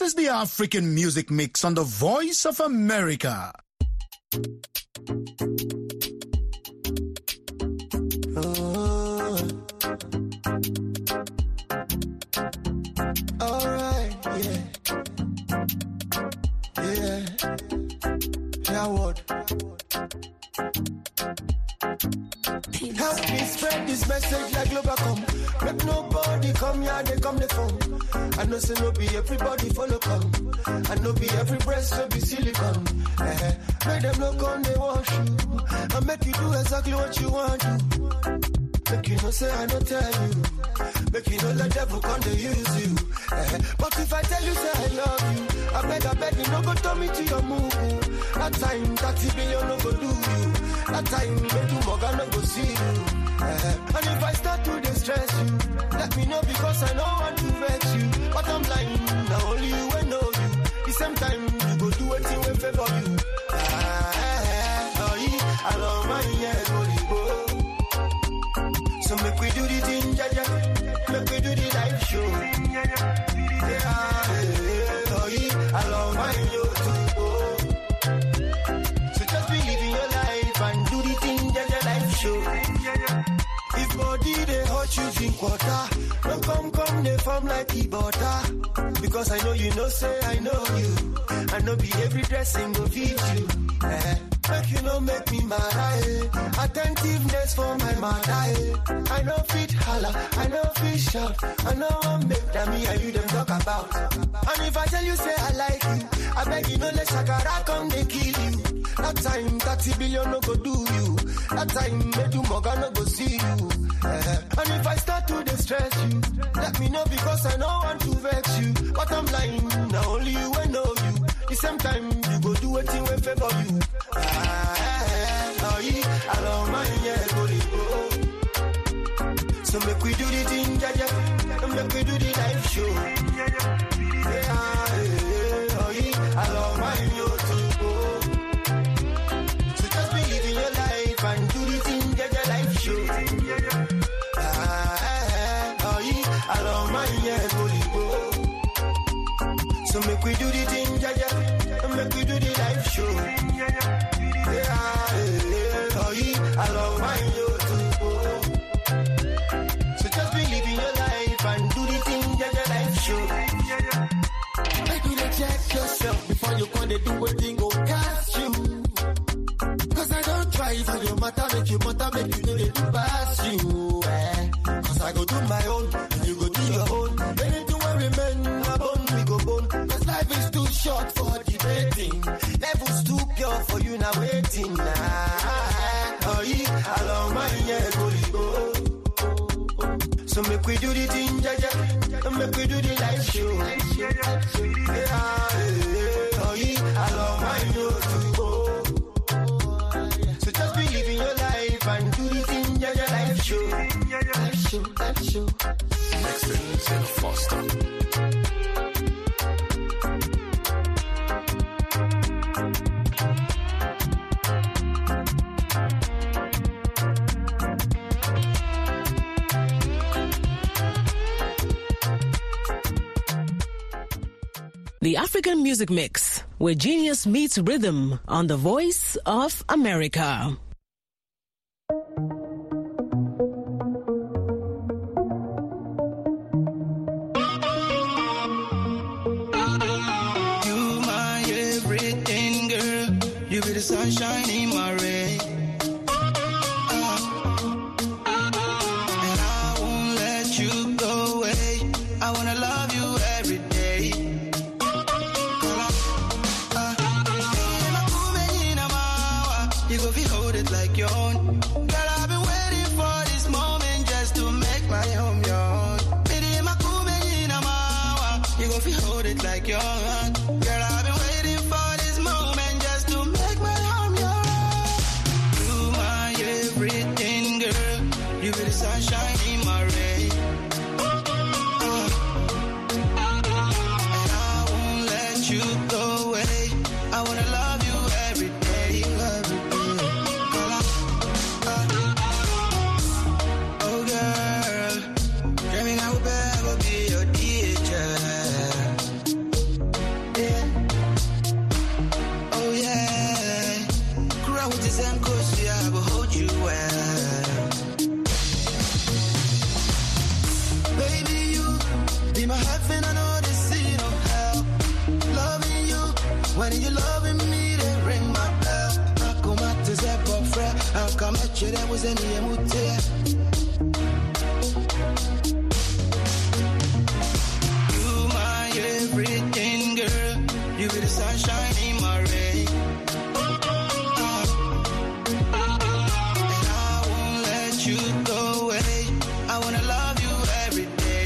This is the African Music Mix on the Voice of America. Alright, yeah. Howard. Help me spread this message like Globacom. Make nobody come here, they come the phone. I know say no be everybody follow come. I know be every breast will be silicone. Make them look on they wash you. And make you do exactly what you want to. Make you know say I don't tell you. Make you know the devil come to use you. But if I tell you say I love you, I beg you no go turn me to your move. That time 30 billion no go do you. That time make you Morgan no go see you. And if I start to distress you, let me know because I don't want to vex you. But I'm blind, now only you will know you. The same time you go do anything will favor you. I love my so make we do the thing, jaja. Make we do the live show. I love my so just believe in your life and do the thing, jaja, live show. If body they hurt you, drink water. Don't come, they form like the butter. Because I know you know, say I know you. I know be every dressing will feed you. Make you know make me mad, attentiveness for my mother. I know fit holla, I know fit shout. I know I'm make that me and you them talk about. And if I tell you say I like you, I beg you no let Shakara come they kill you. That time 30 billion no go do you. That time make you Morgan no go see you. And if I start to distress you, let me know because I don't want to vex you. But I'm blind, now only you will know you. The same time you go do a thing will favor you. I love my so make we do the thing, jaja. Make we do the live show. I love my so just believe in your life and do the thing, jaja, live show. I love my so make we do the thing, jaja. Make we do the live show. I love my so just believe in your life and do the thing that your life show. Make you check yourself before you come to do what thing go catch you. Cause I don't try for your matter, make you know they do pass you. Cause I go do my own, and you go do your own. Anything will remain, my bone we go bone. Cause life is too short for debating. Levels too pure for you now waiting. I love my so make we do the thing, jaja. Make we do the live show. I love my so just believe in your life and do the thing, jaja, live show. Live show. Next thing is Foster. The African Music Mix, where genius meets rhythm on the Voice of America. You my everything, girl. You be the sunshine in my rain. And I won't let you go away. I wanna love you every day. You go fi hold it like your own. Girl, I've been waiting for this moment just to make my home your own. You go fi hold it like your own. Girl, I've been waiting for this moment just to make my home your own. You my everything, girl. You be the sunshine in my rain. And I won't let you go away. I wanna love you every day. Chere muzeni emutea. You my everything, girl. You be the sunshine in my rain. And I won't let you go away. I wanna love you every day.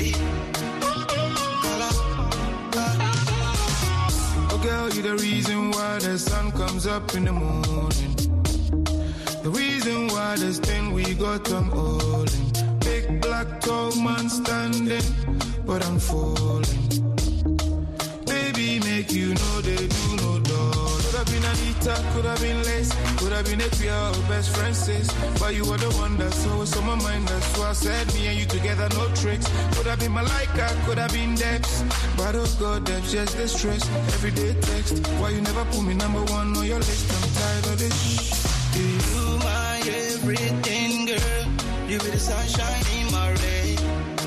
Oh girl, you the reason why the sun comes up in the morning. The reason why this thing we got I'm all in. Big black tall man standing, but I'm falling. Baby, make you know they do no dog. Could have been Anita, could have been Lace, could have been Equia or best friend sis. But you were the one that's always on my mind. That's why I said me and you together, no tricks. Could have been Malika, could have been Debs. But oh God, Debs, just the stress. Everyday text, why you never put me number one on your list? I'm tired of this. You my everything, girl. You be the sunshine in my rain.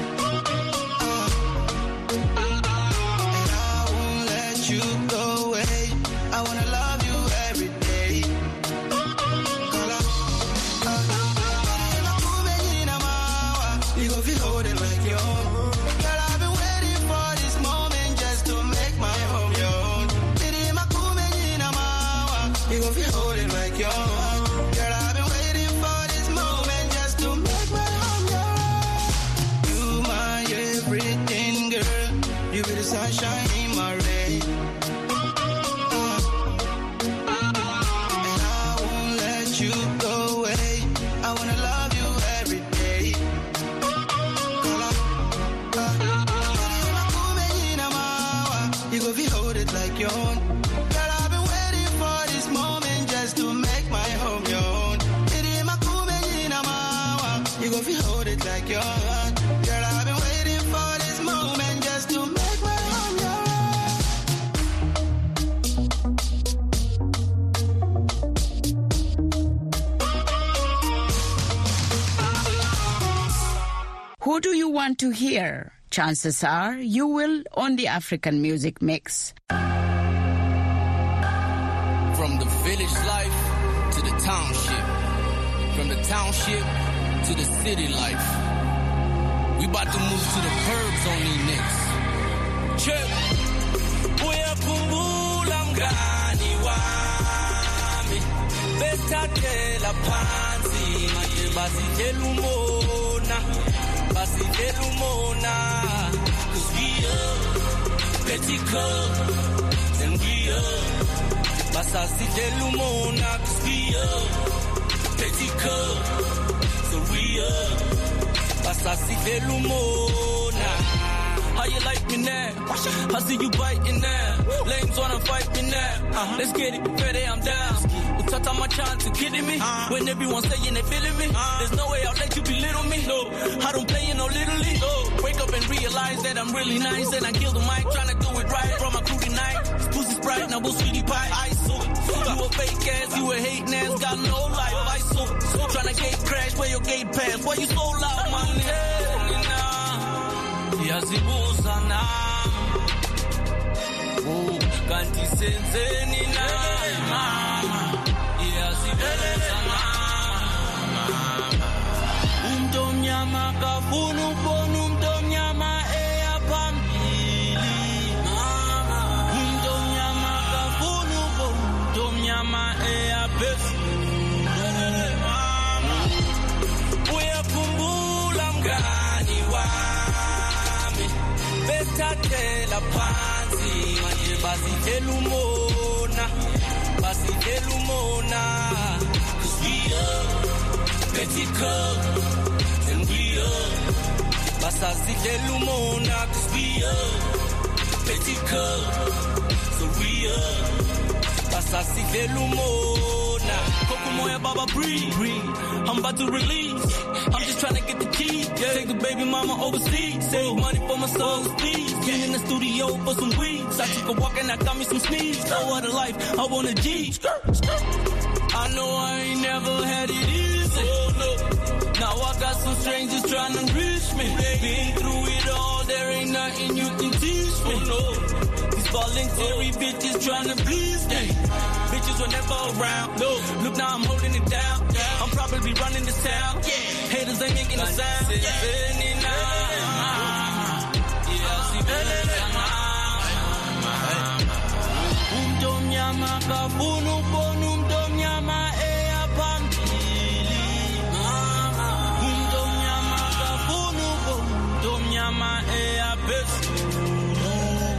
And I won't let you go away. I wanna love you every day. You gon' feel holding like your own. Girl, I've been waiting for this moment just to make my home your own. You gon' feel holding like your own. Girl, I've been waiting for this moment just to make my home your own. You my everything, girl. You be the sunshine in my rain. And I won't let you go away. I wanna love you every day. You gon' feel holding like your own. Girl, I've been waiting for this moment just to make my home your own. You gon' feel hold it like your own. Girl, I've been waiting for this moment just to make my home your own. Who do you want to hear? Chances are you will on the African Music Mix. From the village life to the township, from the township to the city life, we about to move to the burbs on these niggas. Check. Uyakumbula mngani wami, besithathela phansi manje basithela umona, basithela umona, 'cause we up, Betty Cup, and we up. Basasithela umona, 'cause we up, Betty Cup, so we up. Basasithela umona. How you like me now? I see you biting now. Lames wanna fight me now. Let's get it, ready, I'm down. Utata my chance, you kidding me? When everyone's saying they feeling me, there's no way I'll let you belittle me. No, I don't play in no little league. Wake up and realize that I'm really nice, and I kill the mic trying to do it right. From my crew tonight, pussy sprite, now we'll sweetie pie. I so you a fake ass, you a hating ass, got no life. I so trying to gate crash where your gate pass. Why you so loud, my nigga? Yazibuza na kanti senzeni na yazibuza na umdomnyama kafuna ubona umdomnyama eyaphambili umdomnyama kafuna ubona umdomnyama eyaphezulu uyakhumbula mngani wami besithathela phansi manje basithela umona, basithela umona, 'cause we up, Betty Cup, and we up. Basasithela umona, 'cause we up, Betty Cup, so we up. Basasithela umona. Kokumoya Baba breathe. I'm about to release. I'm just trying to get the key. Take the baby mama overseas. Save money for my soul, please. Get in the studio for some weeds. I took a walk and I got me some sneaks. Oh, what a life. I want a G. I know I ain't never had it easy. Oh, no. Now I got some strangers trying to reach me. Been through it all. There ain't nothing you can teach me. Oh, no. These falling Every bitch is trying to please me. Bitches were never around. No, look now I'm holding it down. I'm probably running this town. Haters ain't making a sound. Umdomnyama kabunu bonu umdomnyama eya pambili. Umdomnyama kabunu bonu umdomnyama eya pesulu.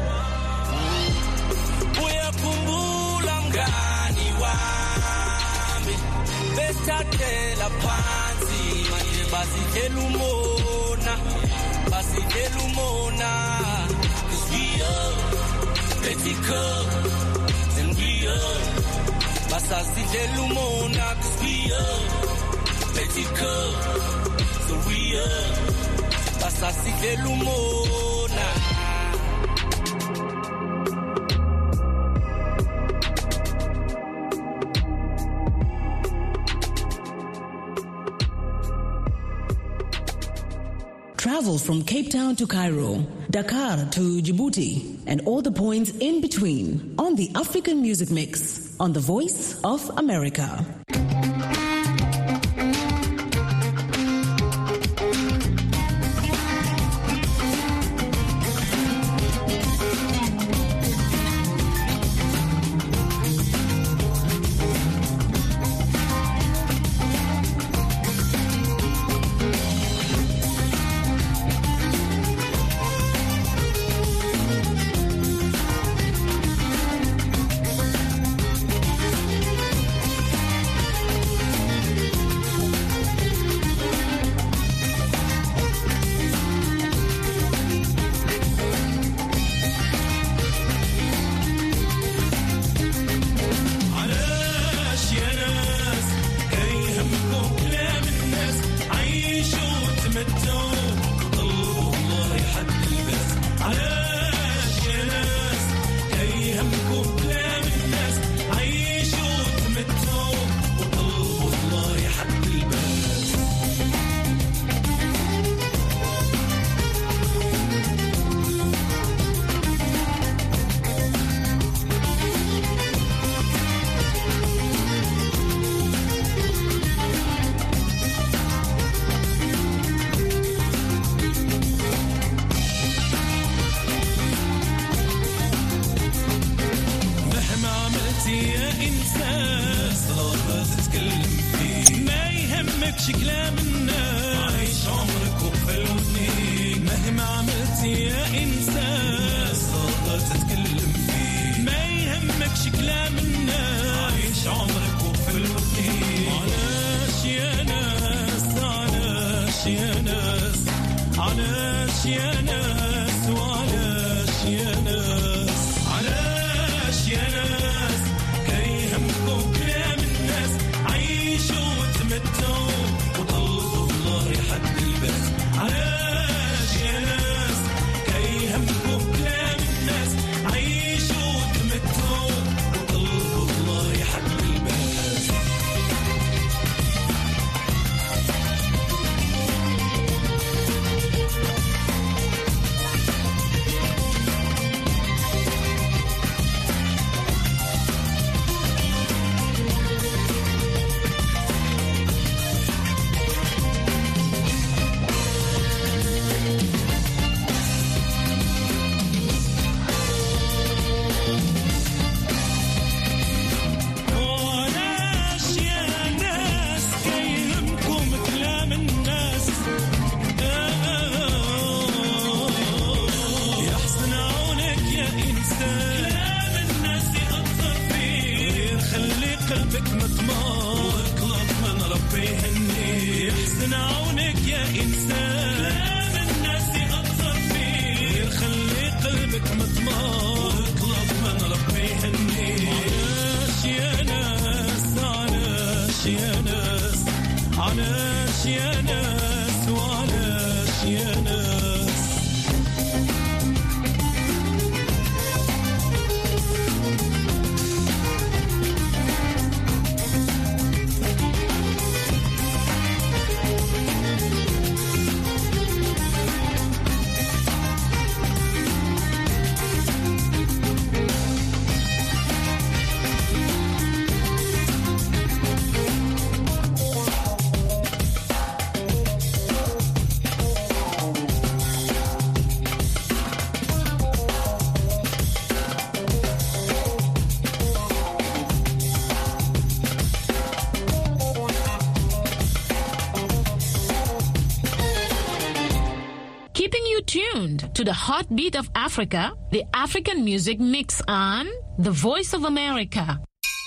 Uyakumbula mngani wami besithathela phansi manje basithela umona. Basithela umona. 'Cause we are petty cup. Basasithela umona 'cause we are petty cup. So we are basasithela umona. Travel from Cape Town to Cairo, Dakar to Djibouti, and all the points in between on the African Music Mix on The Voice of America. tuned to the heartbeat of Africa, the African Music Mix on The Voice of America.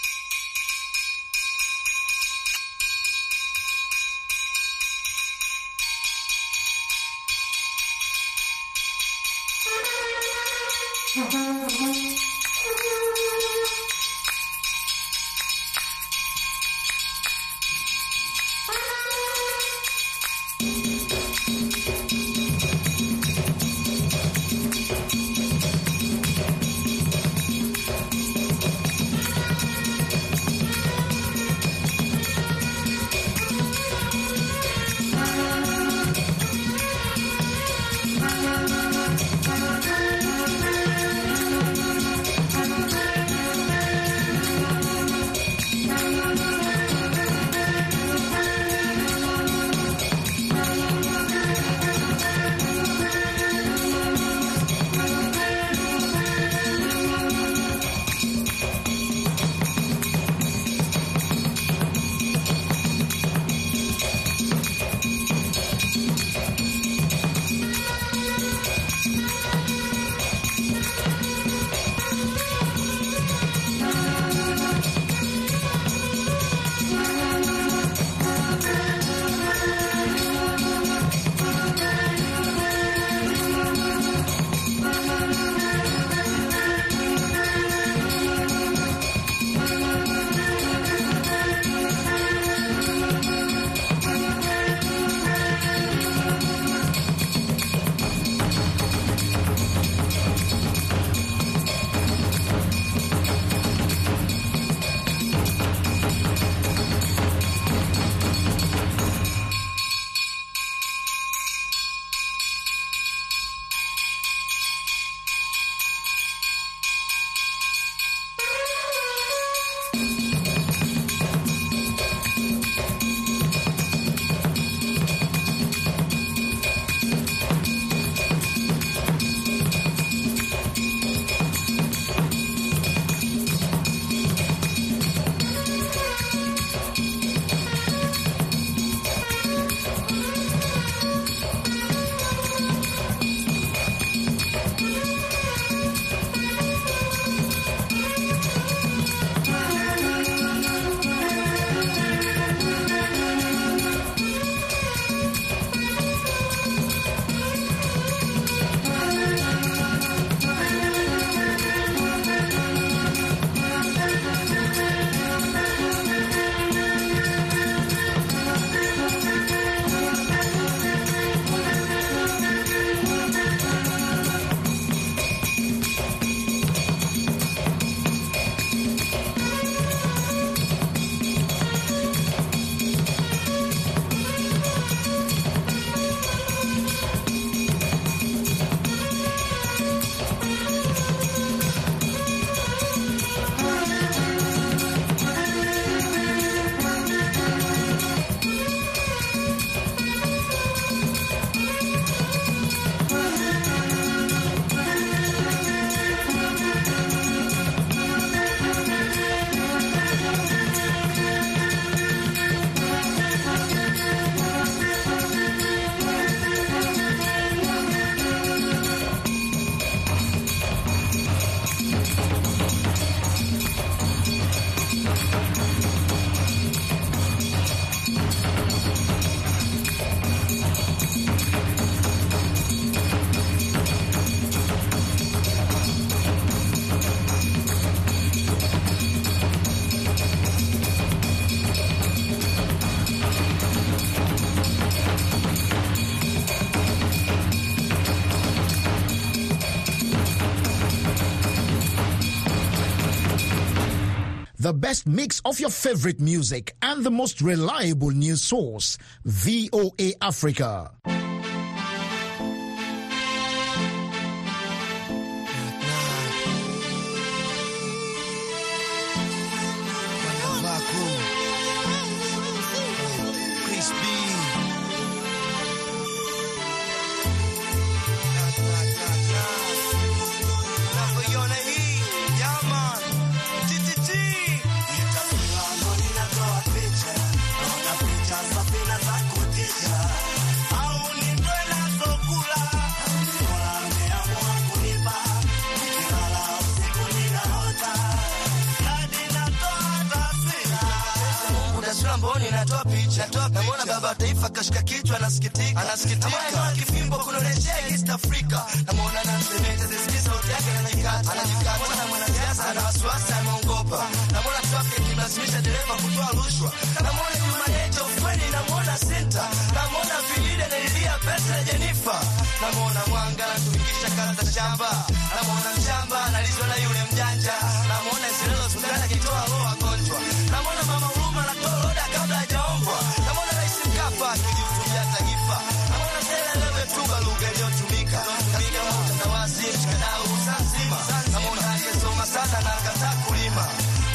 The best mix of your favorite music and the most reliable news source, VOA Africa. Picha, picha, picha, picha, picha, mboni natoa picha. Namuona baba taifa kashika kichwa anasikitika. Namuona kifimbo kunorejea East Africa. Namuona na msemete zisikiza sauti yake anajikata. Namuona mwanasiasa ana wasiwasi ameongopa. Namuona traffic kimlazimisha dereva kutoa rushwa. Namuona Jumaneta ufweni, namuona Sinta. Namuona Vilide analilia pesa ya Jennifer. Namuona Mwanga anatumikisha kazi za shamba. Namuona mshamba analizwa na yule mjanja. Namuona Israel Sudani akitoa roho wagonjwa. Namuona Mama Huruma anatoa roda kabla hajaombwa. Namuona Rais Mkapa akijihutubia taifa. Namuona Stella Lewe Tuba lugha iliyotumika. Katika utandawazi mshikadau Zanzibar. Namuona aliyesoma sana na akataa kulima.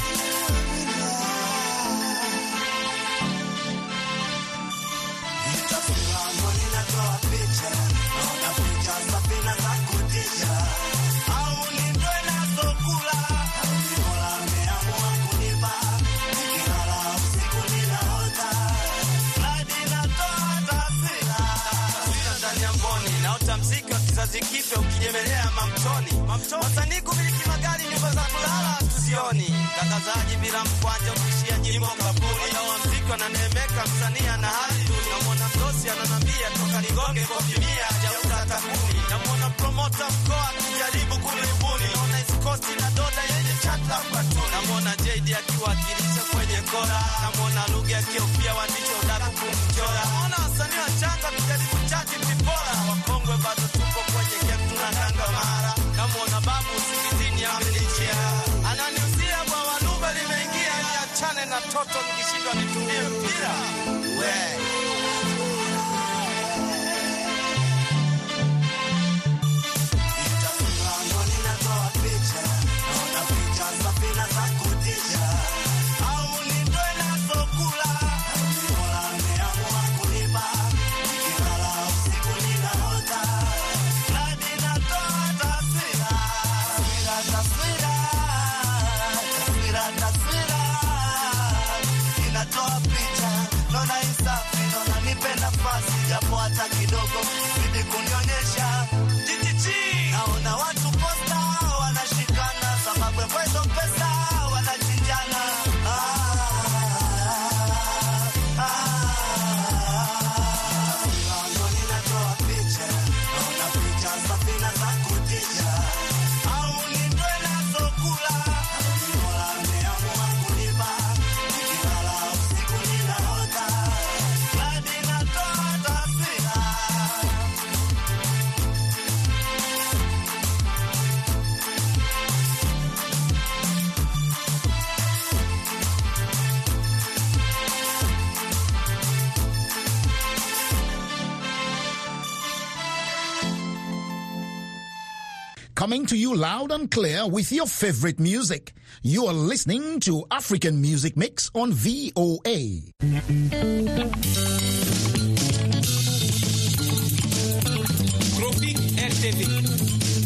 Zikipya ukijemelea mamtoni. Wasanii kumiliki magari, nyumba za kulala tusioni. Mtangazaji bila mkwanja ukishia nyimbo kaburi. Wadau wa mziki wananemeka, msanii ana hali duni. Namwona mdosi ananambia toka ligonge kwa kimia hajauza takuni. Namwona promota mkoa akijaribu kulibuni. Naona iskosti na doda yenye chata patuni. Namwona JD akiwakilisha kwenye kora. Namwona lugha akiofia waandishi udaku kumchora. Namwona wasanii wachanga kujaribu chaji mipora. Wakongwe bado tupo kwenye game tunatanga mara. Namwona babu usingizini amenichia. Ananiusia kwa wanuba limeingia. Niachane na toto nikishindwa nitumie mpira. Kidogo zidi kunionyesha naona watu posta wanashikana sababu ya hizo pesa wanachinjana. Ninatoa picha naona picha safina za kutisha au nindwe nazo kula bora nimeamua kulipa nikilala usiku ninaota hadi natoa Coming to you loud and clear with your favorite music. You are listening to African Music Mix on VOA. Tropic RTV.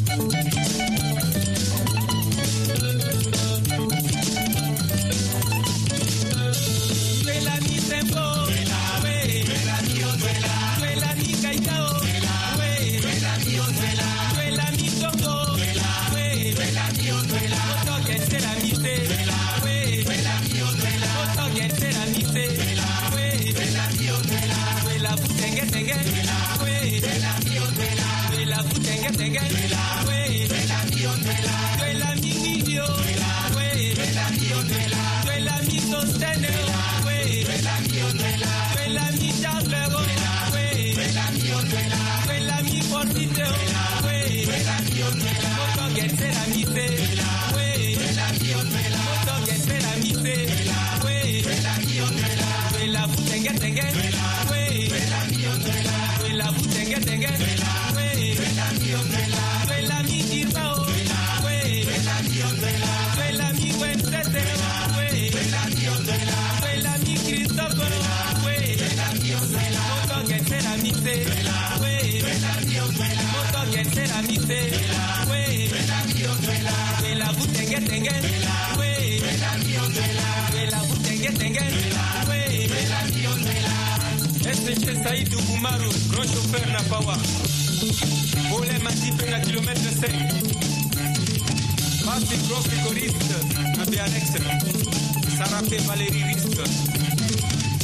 Saïdou Boumarou, grand chauffeur na Pawa. Volé Matip na kilomètre 5. Passe gros frigoriste na Béanex. Sarapé Valérie Riste.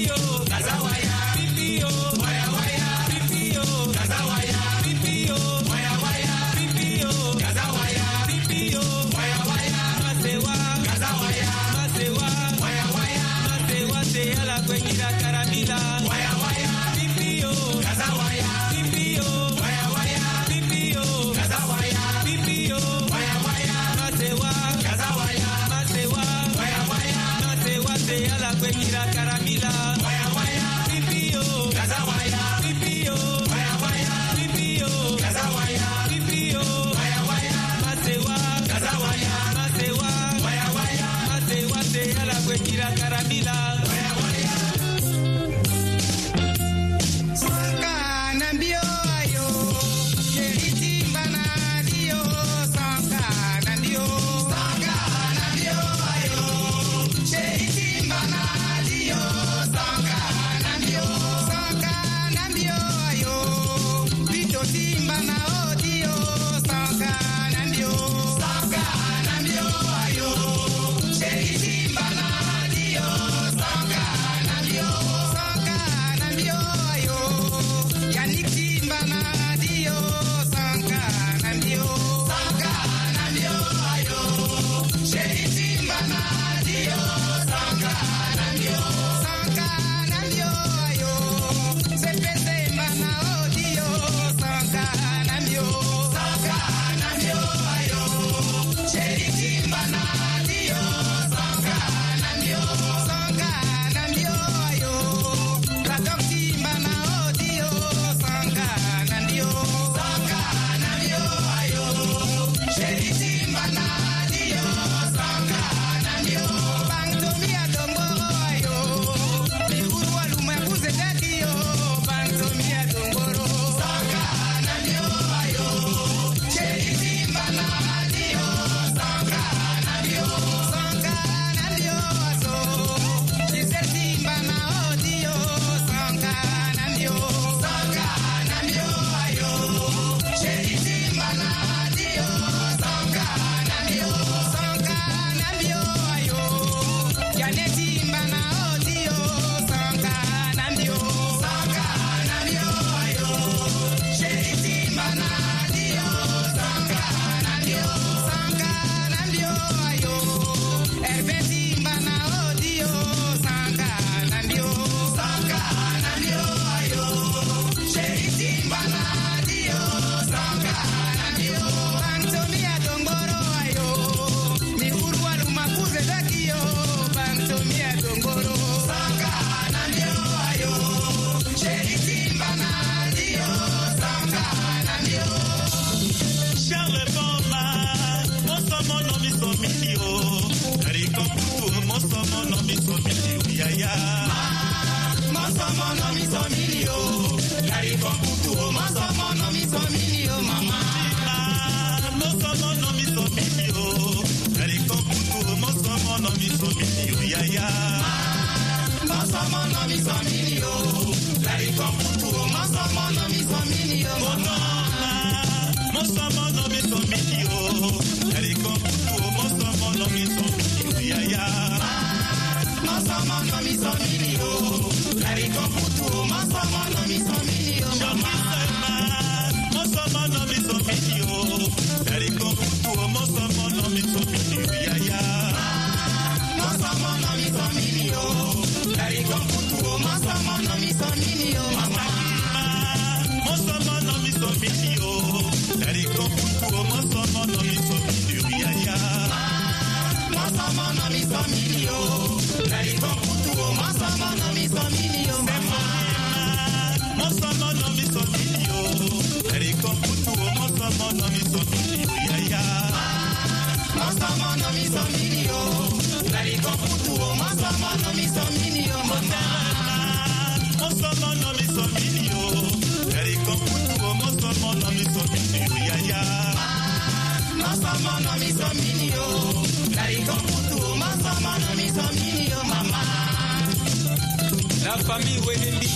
La famille Wenembi,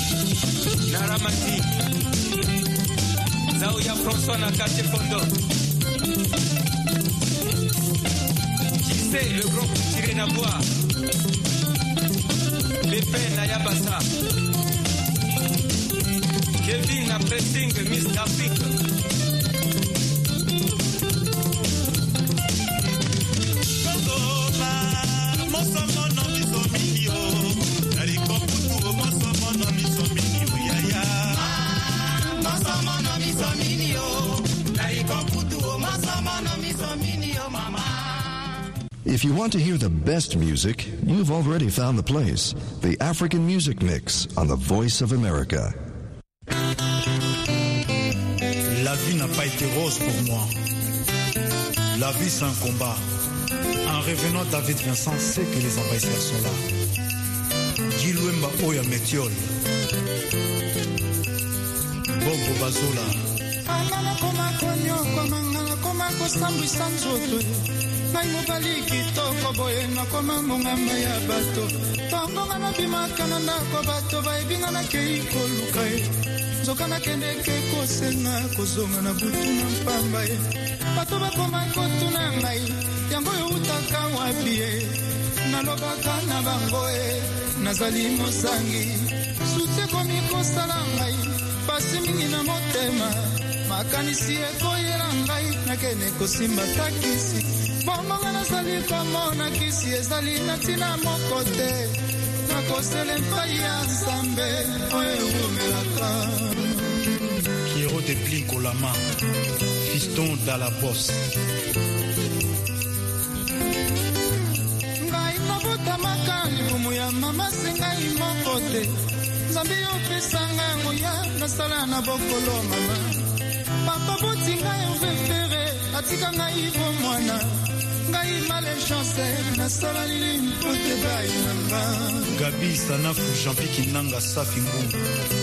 Naramati, Zaouya François Nakate Fondo. Qui c'est le grand pour tirer la voix? Pepe na Yabasa. Kevin na pressing Mr. Africa. If you want to hear the best music, you've already found the place. The African Music Mix on the Voice of America. La vie n'a pas été rose pour moi. La vie c'est un combat. En revenant, David Vincent sait que les envahisseurs sont là. Gilwemba Oya Metiol. Bobo Bazola. Angana koma konyo komangana koma kosambwisa nzoto. Ngai mobali kitoko boye nakoma mongamba ya bato. Tambonga na bimaka na ndako bato baebinga na kei koluka ye. Zoka na kende ke kosenga kozonga na butu na mpamba ye. Bato bakoma kotuna ngai yango yo utaka wapi ye. Nalobaka na bango ye nazali mosangi. Sute komi kosala ngai pasi mingi na motema. Makanisi ekoyela ngai nakene kosimba takisi. Bomonga nazali komona kisi ezali na tina moko te. Nakosele mpai ya Nzambe oyo erumelaka. Kiero de Blinko Lama, Fiston Dalabos. Ngai nabotamaka libumu ya mama sengai moko te. Nzambe opesanga yango ya nasala na bokolo mama. Papa botinga yo vefere atika ngai bo mwana. Ngai malechance nasala lili mpote bai nanga. Gabi Sanafu Jean-Pique Nanga Safi Ngungu.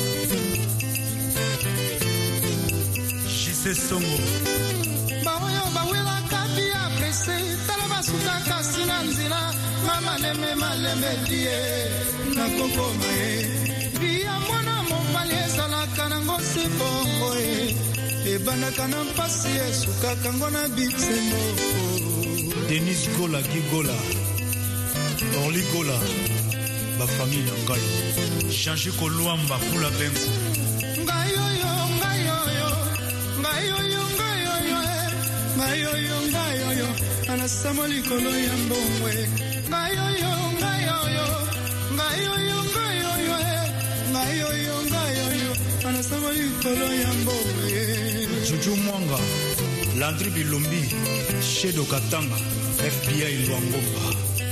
Jise Songo. Baoyo bawela kabi aprese tala basuka kasi na nzila. Mama leme maleme die nakokoma ye. Bia mwana mobali ezalaka nango sebongo ye. Ebandaka na mpasi esukaka ngo na bitsembo. Denis Gola Gigola, Orly Gola, ba famille Ngai, Change Kolwamba Kula Benko. Ngayoyo, ngayoyo, ngayoyo, ngayoyo, ngayoyo, ngayoyo, anasamoli kolo ya mbongwe. Ngayoyo, ngayoyo, ngayoyo, ngayoyo, ngayoyo, ngayoyo, anasamoli kolo ya mbongwe. Juju Mwanga, Landry Bilombi, Shedo Katanga, FBI Luangomba.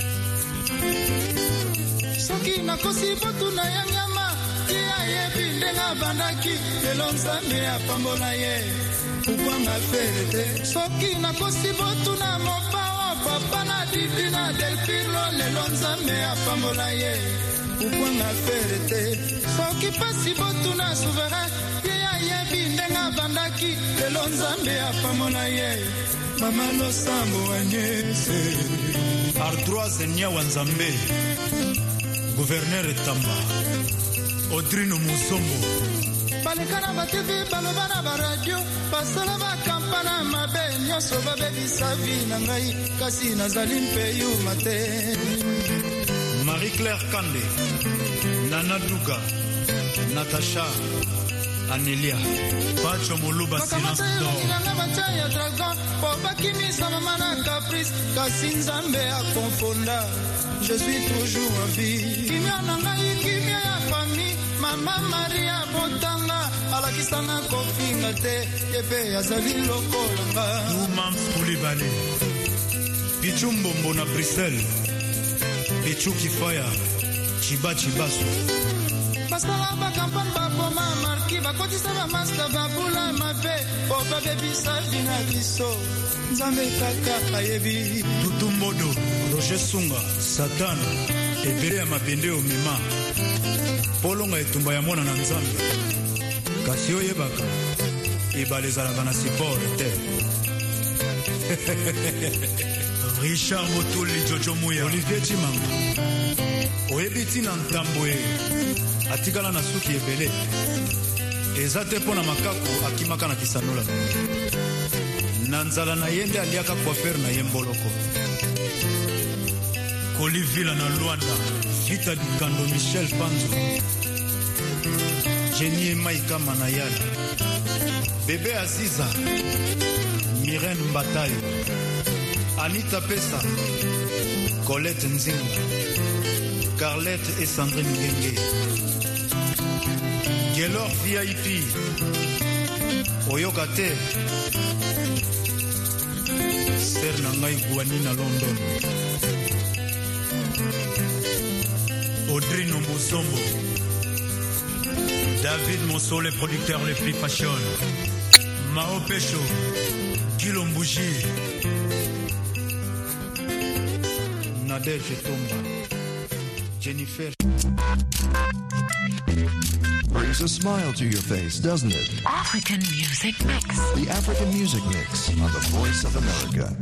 Soki nakosi botu na ya nyama, kia yebi ndenga bandaki, lelo Nzambe apambola ye, ukwanga ferete. Soki nakosi botu na mopao, papa na Didi na Delphino, lelo Nzambe apambola ye, ukwanga ferete. Soki pasi botu na souverain, kia yebi ndenga bandaki, lelo Nzambe apambola ye, mama losambo anyese. Ardroise Nyawanzambe, Gouverneur Tamba, Audrino Musombo. Balekana ba TV, balobana ba radio, basala ba kampana mabe, nyoso ba bebisa vi na ngai, kasi nazali mpe yuma te. Marie-Claire Kande, Nana Duga, Natasha, Anelia, Pacho Moluba Silence d'Or. Nanga bataya dragon, po bakimisa mama na caprice, kasi Nzambe akonfonda, je suis toujours en vie. Kimia nanga kimia ya famille, mama Maria Botanga, alakisanga kofinga te, epe azali lokolanga. Oumam Koulibaly, Pichu Mbombo na Bruxelles, Pichu Kifaya, Chiba Chibasu. Basala ba kampani ba poma marki, ba kotisa ba master ba bula mabe, po ba bebisa vina biso, Nzambe kaka ayebi. Tutu Modo, Roger Sunga, Satan, ebele ya mabende omema, polonga etumba ya mwana na Nzambe. Kasi oyebaka, ebale ezalaka na support te. Richard Motuli, Jojo Muya, Olivier Chimanga, oyebi tina ntambo ye, atikala na suki ebele, eza te mpo na makaku akimaka na kisanola. Na nzala na ye nde aliaka coiffeur na ye mboloko. Olivia na Luanda, Vita Dikando, Michel Panzo, Jenny Maïka Manayala, Bébé Aziza, Myrène Mbatayo, Anita Pessa, Colette Nzinga, Carlette et Sandrine Ngenge, Gelor VIP, Oyokate, Sernangai Guanina London, Audrey Nombosombo, David Monceau, les producteurs les plus fashion, Mao Pecho, Guilombuji, Nadège Tomba, Jennifer. Brings a smile to your face, doesn't it? African Music Mix. The African Music Mix on the Voice of America.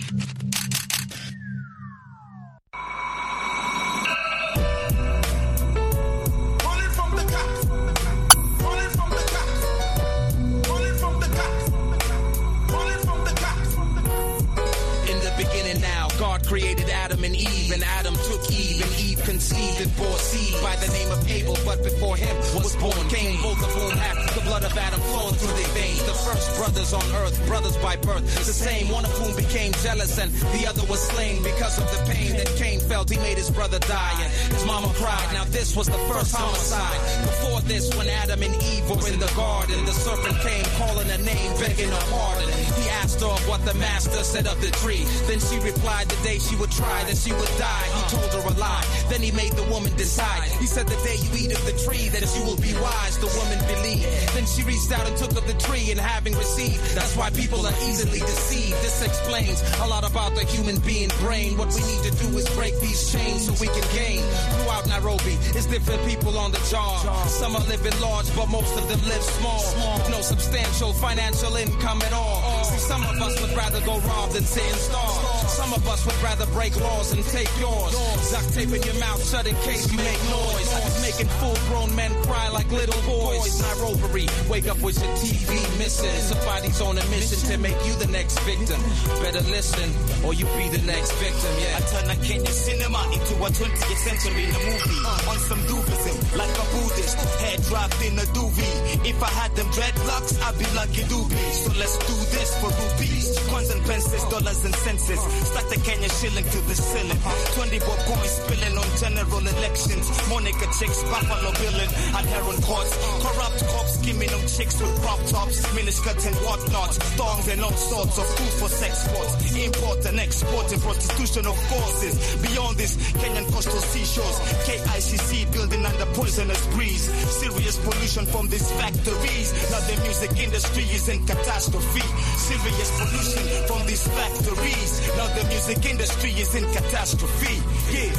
Created Adam and Eve, and Adam took Eve, and Eve conceived and bore seed by the name of Abel, but before him was born Cain, both of whom have the blood of Adam flowing through their veins. The first brothers on earth, brothers by birth, the same, one of whom became jealous and the other was slain because of the pain that Cain felt. He made his brother die and his mama cried. Now this was the first homicide. Before this, when Adam and Eve were in the garden, the serpent came calling a name, begging her pardon. He asked her what the master said of the tree. Then she replied the day she would try, that she would die. He told her a lie. Then he made the woman decide. He said the day you eat of the tree, that you will be wise. The woman believed. Then she reached out and took of the tree, and having received, that's why people are easily deceived. This explains a lot about the human being brain. What we need to do is break these chains so we can gain. Throughout Nairobi, it's different people on the job. Some are living large, but most of them live small. With no substantial financial income at all. See, some of us would rather go rob than sit and starve. Some of us would rather break laws and take yours. Duct taping your mouth shut in case you make noise. Making full-grown men cry like little boys. Nairobi, wake up with your TV missing. Somebody's on a mission to make you the next victim. Better listen, or you be the next victim, yeah. I turn a Kenyan cinema into a 20th century movie. On some Buddhism, like a Buddhist. Head dropped in a doobie. If I had them dreadlocks, I'd be lucky doobie. So let's do this for rupees. Coins and pences, dollars and senses. Stack the Kenya shilling to the ceiling. 20 bob coins spilling on general elections. Monica chicks, Buffalo billing and heron courts. Corrupt cops skimming on chicks with crop tops, miniskirts and whatnot. Thongs and all sorts of food for sex sports. Import and export and prostitution of forces. Beyond this, Kenyan coastal seashores. KICC building under poisonous breeze. Serious pollution from these factories. Now the music industry is in catastrophe. Serious pollution from these factories. Now the music industry is in catastrophe. Yeah.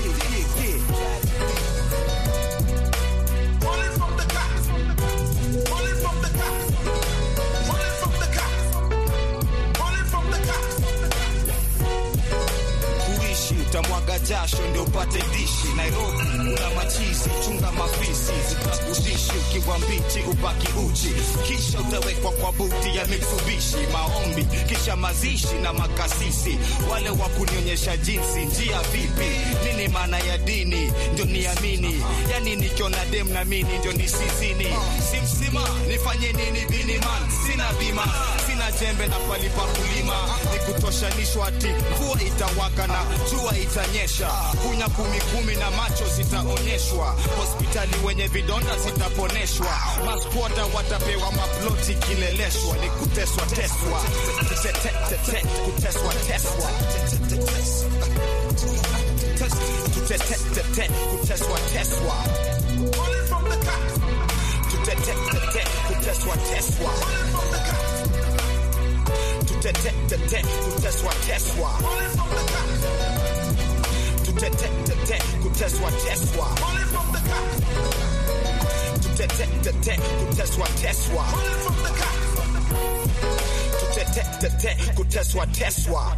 Utamwaga jasho ndio upate dishi. Nairobi una machizi, chunga mafisi, zitakudishi ukiwa mbichi ubaki uchi. Kisha utawekwa kwa buti ya Mitsubishi. Maombi, kisha mazishi na makasisi. Wale wa kunionyesha jinsi, njia vipi. Nini maana ya dini, ndio niamini. Yani nikiona dem na mini, ndio nisizini. Simsima, nifanye nini bini man. Sina bima, sina jembe na palipa kulima. Nikutoshanishwa ati, mvua itawaka na jua itanyesha. Kunya 10 na macho zitaonyeshwa. Hospitali wenye vidonda zitaponeshwa. Masquota watapewa maploti kileleshwa. Ni kuteswa teswa. Kuteswa teswa. Kuteswa teswa. Kuteswa teswa. Kuteswa teswa. Kuteswa teswa. Kuteswa teswa. Kuteswa teswa.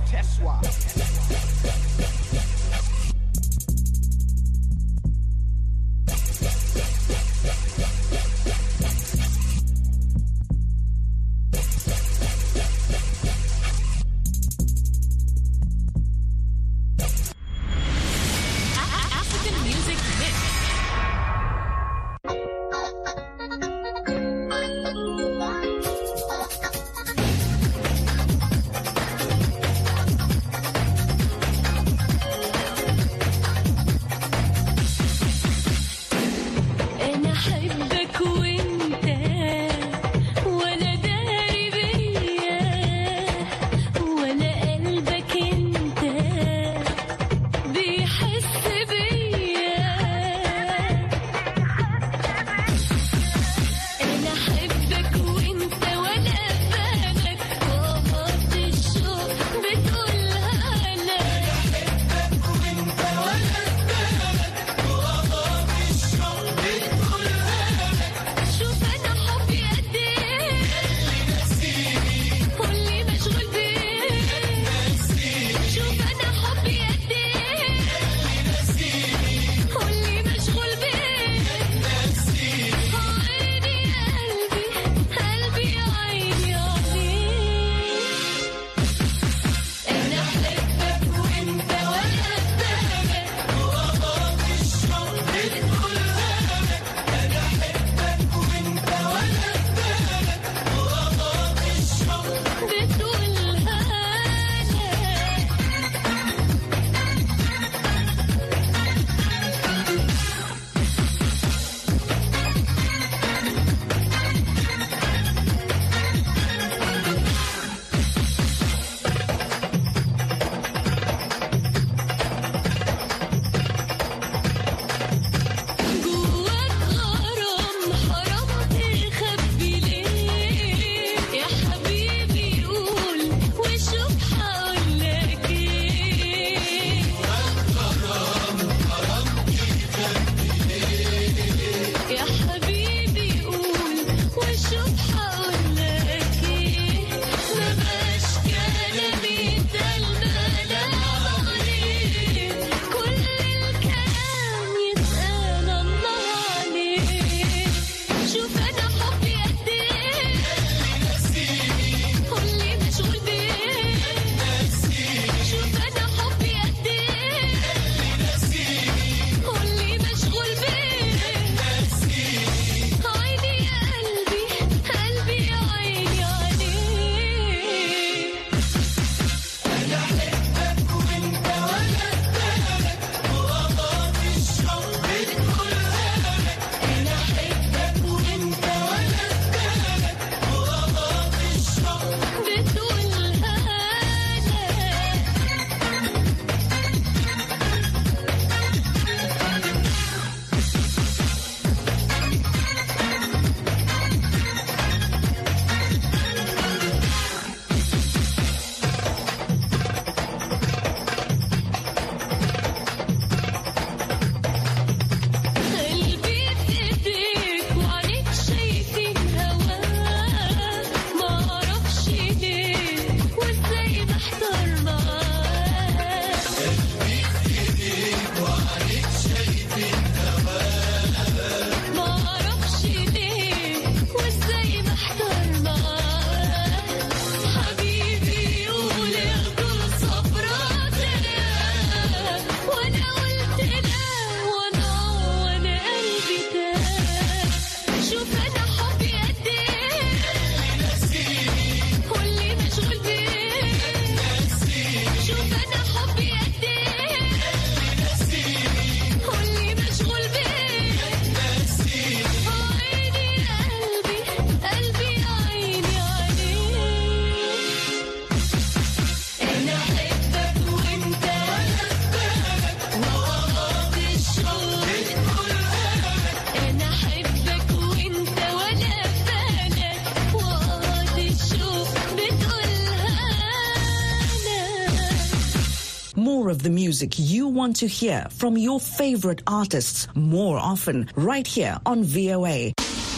more of the music you want to hear from your favorite artists more often right here on VOA.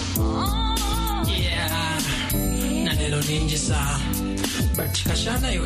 Yeah, Nanelo Ninja Kashana iwe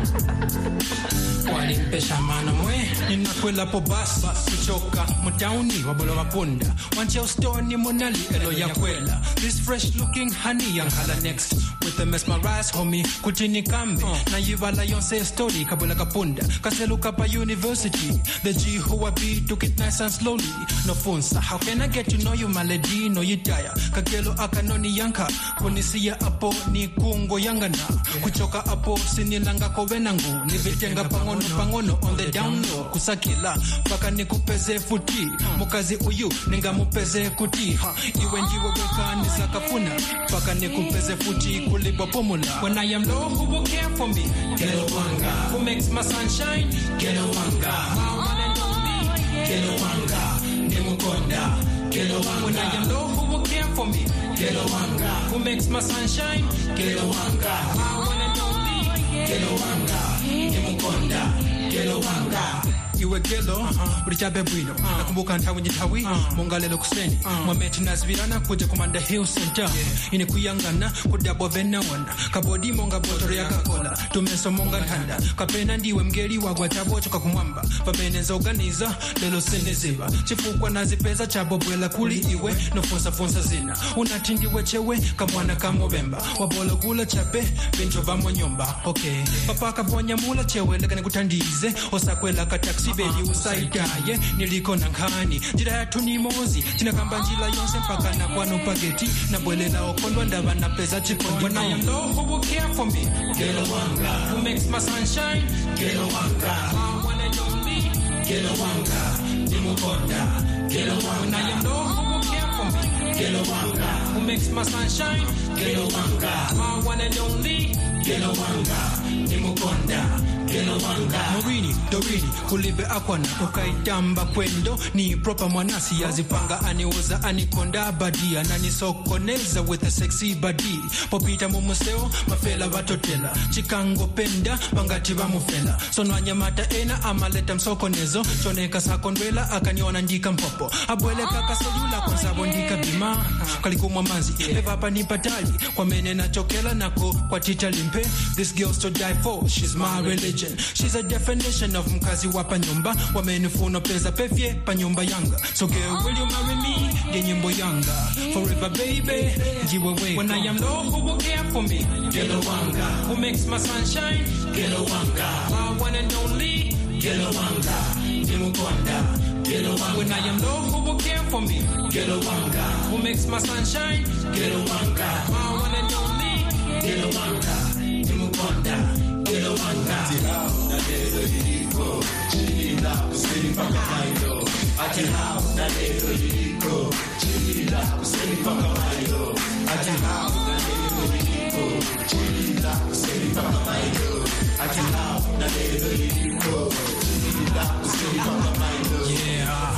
walimpesha mana mwe ninakwela po basi kuchoka mtauni wabolo mapunda wancha ustoni monali elo ya kwela this fresh looking honey yankala next with the mesmerized homie kutini kambi na yivala yonse story kabula kapunda kaseluka pa university the G who I be took it nice and slowly no funsa how can I get to know you my lady no yitaya kakelo akanoni yanka kunisia apo ni kungo yangana kuchoka apo sinilanga kovenangu nivitenga pangono on the down low kusakila paka nikupeze futi mukazi uyu ninga mupeze kuti iwe njiwe wekani zakafuna paka nikupeze futi kulibo pomula when I am low who will care for me Gelo Wanga who makes my sunshine Gelo Wanga my one and only Gelo Wanga Nemukonda Gelo Wanga when I am low who will care for me Gelo Wanga who makes my sunshine Gelo Wanga my one and only Gelo Wanga Nemukonda Gelo Wanga iwe gelo ulichabe bwino nakumbuka ntawe njitawi mongalelo kuseni mwameti nazvirana kuja kumanda hill center ine kuyangana kudabo venaona kabodi monga botoro yakakola tumeso monga ntanda kapena ndiwe mgeli wagwa chabo choka kumwamba pamenenza organiza lelo seneziva chifukwa nazipeza chabo bwela kuli iwe nofonsa zina unatindiwe chewe kamwana kamobemba wabolo kula chape bincho vamo nyomba okay papa kavonya mula chewe lekane kutandize osakwela kataksi beli usaidaye niliko nankani jira yatu ni mozi tinakamba njila yonse mpaka na kwano pageti na bwelela okondwa ndaba na pesa chikondi when I am low who will care for me Gelo Wanga who makes my sunshine Gelo Wanga my one and only Gelo Wanga Nimukonda Gelo Wanga when I am low who will care for me Gelo Wanga who makes my sunshine Gelo Wanga my one and only Gelo Wanga Nimukonda Gelo Wanga Morini, Dorini, kulibe akwana ukaitamba kwendo ni proper mwanasi yazipanga aniuza anikonda badia na nisokoneza with a sexy body popita mumuseo mafela batotela chikango penda bangati bamufela sono anyamata ena amaleta msokonezo choneka sakondwela akaniona ndika mpopo abwele kaka selula konsabo ndika bima kalikumwa manzi eva pani patali kwa mene na chokela nako kwa tita limpe this girl's to die for she's my religion she's a definition of mkazi wa panyumba wamenifuna pesa pefye panyumba yanga so girl will you marry me genyimbo yanga forever baby jiwe we when I am low who will care for me Gelo Wanga who makes my sunshine Gelo Wanga my one and only Gelo Wanga Nimukonda Gelo Wanga when I am low who will care for me Gelo Wanga who makes my sunshine Gelo Wanga my one and only Gelo Wanga Nimukonda Gelo Wanga na lelo liko chila kusema kamailo ati hao na lelo liko chila kusema kamailo ati hao na lelo liko chila kusema kamailo ati hao na lelo liko chila kusema kamailo yeah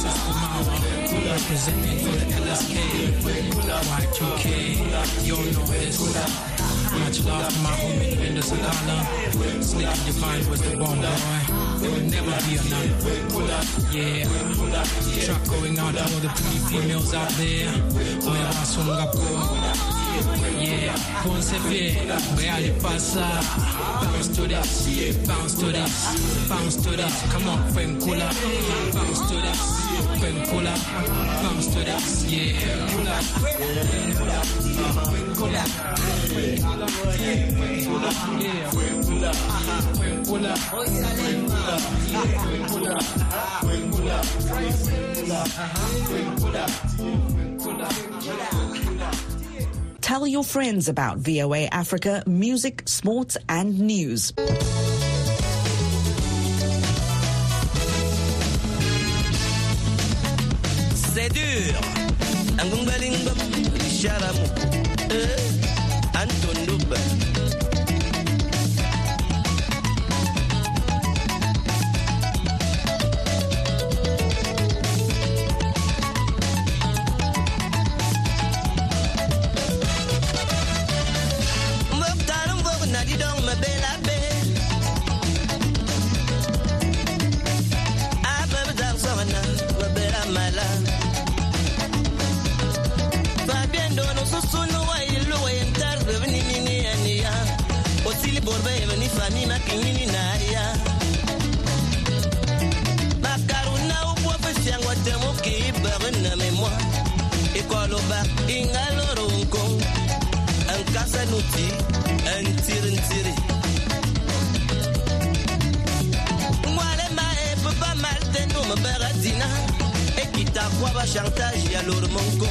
representing for the LSK Y2K you know this much love for my homie Linda Sakala. Slick and Divine was the bomb boy. There will never be another. Yeah. Track going out to all the pretty females out there. Where Sungapo. Yeah. Ponce Fe. Reali Pasa. Bounce to this. Bounce to this. Bounce to this. Come on, Fenkula. Bounce to this. Fenkula. Bounce to this. Yeah. Fenkula. Tell your friends about VOA Africa music, sports and news. C'est dur. Angumbalingba, Sharamu, Anton Duba. maloba ingaloronko an kasa nuti an tiri mwale mae papa malte no me beratina e kita kwa ba chantage ya lor monko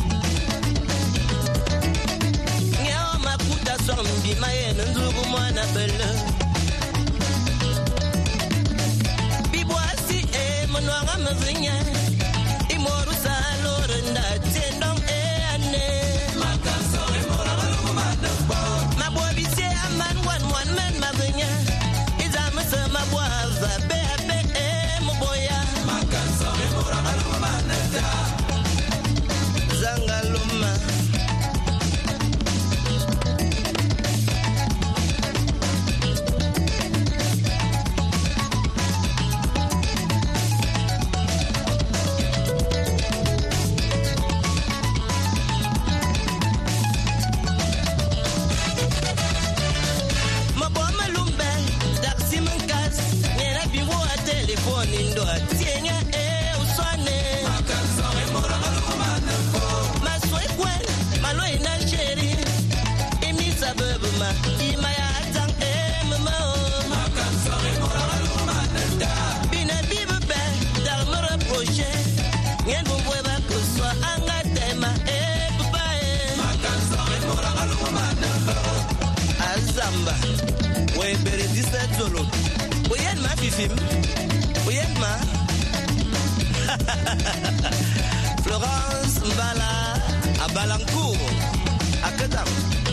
nyao makuta sombi mae nzugu mwana belle bibwasi e monwanga mzinya imoru sa lor nda tendong e ane makanso e moranga no manda bo mabwabi se aman one man mabenya izama se mabwaza bebe e moboya makanso e moranga no manda zangaloma Florence Mbala à Balancourt à Kadam.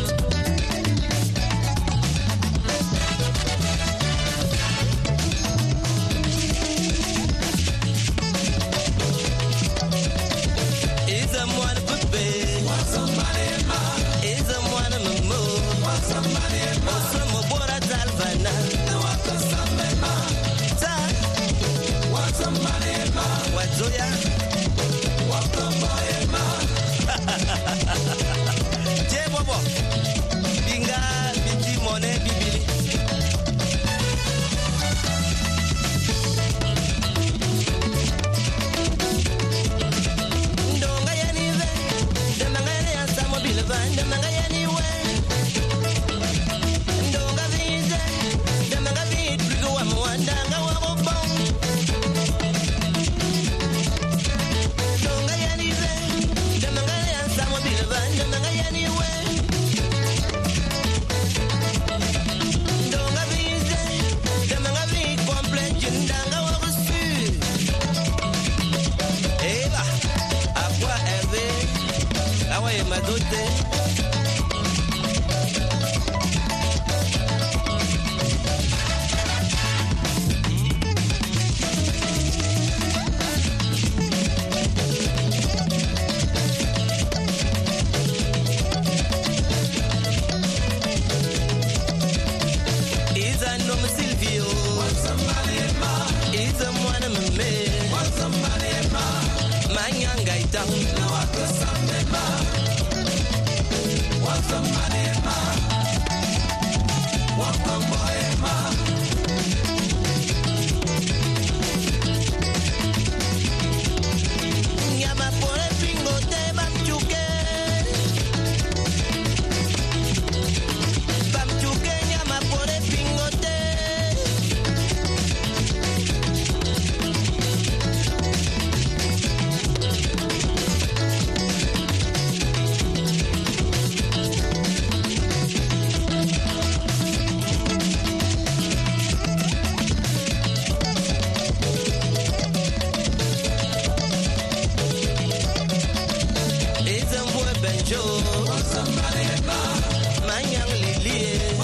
Is a one bébé, what's somebody is a one mamo, what's somebody also bora talvana, what's somebody what's Zoya. Down.